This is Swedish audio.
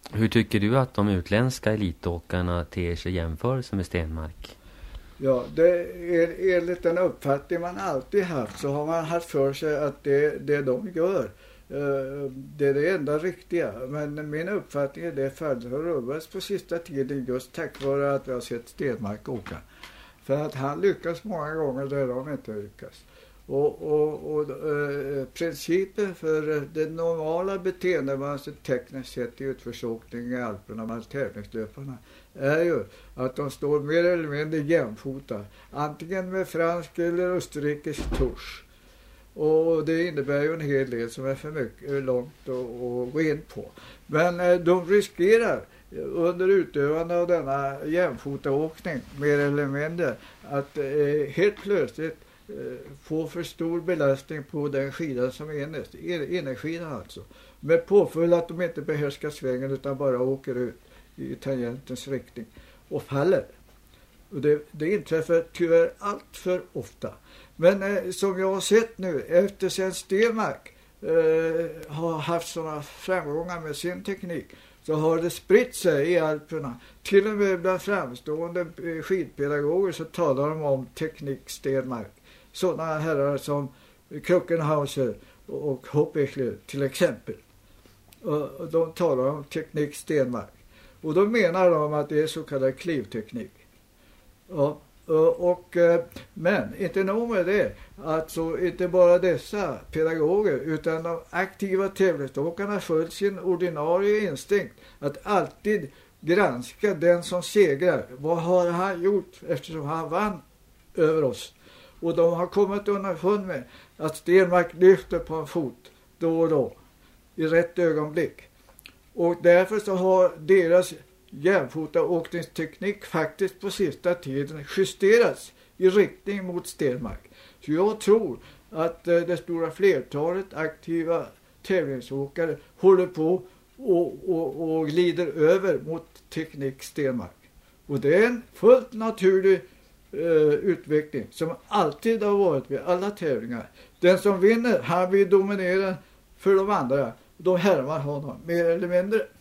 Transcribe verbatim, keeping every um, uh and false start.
Hur tycker du att de utländska elitåkarna ter sig jämförelse med Stenmark? Ja, det är enligt den uppfattning man alltid haft, så har man haft för sig att det, det de gör, det är det enda riktiga. Men min uppfattning är det fallet har rubbats på sista tiden just tack vare att vi har sett Stenmark åka. För att han lyckas många gånger där de inte lyckas. Och, och, och eh, principen för det normala beteendemönstret tekniskt sett i utförsåkning i Alperna med tävlingslöparna är ju att de står mer eller mindre jämfota, antingen med fransk eller österrikisk tusch. Och det innebär ju en hel del som är för mycket långt att gå in på. Men eh, de riskerar under utövande av denna jämfotaåkning mer eller mindre att eh, helt plötsligt få för stor belastning på den skidan som är innerst, innerskidan alltså. Med påföljd att de inte behärskar svängen utan bara åker ut i tangentens riktning och faller. Och det, det inträffar tyvärr allt för ofta. Men eh, som jag har sett nu, efter sen Stenmark eh, har haft sådana framgångar med sin teknik, så har det spritt sig i Alperna. Till och med bland framstående skidpedagoger så talar de om teknik Stenmark. Sådana herrar som Kruckenhauser och Hoppichler till exempel. Och de talar om teknik Stenmark. Och då menar de att det är så kallad klivteknik. Ja, och, men inte nog med det. Alltså inte bara dessa pedagoger utan de aktiva tävlingsåkarna följt sin ordinarie instinkt att alltid granska den som segrar. Vad har han gjort eftersom han vann över oss? Och de har kommit underfund med att Stenmark lyfter på en fot då och då i rätt ögonblick. Och därför så har deras jämfotaåkningsteknik faktiskt på sista tiden justerats i riktning mot Stenmark. Så jag tror att det stora flertalet aktiva tävlingsåkare håller på och, och, och glider över mot teknik Stenmark. Och det är en fullt naturlig Uh, utveckling som alltid har varit vid alla tävlingar. Den som vinner, han vill dominera för de andra. De härmar honom mer eller mindre.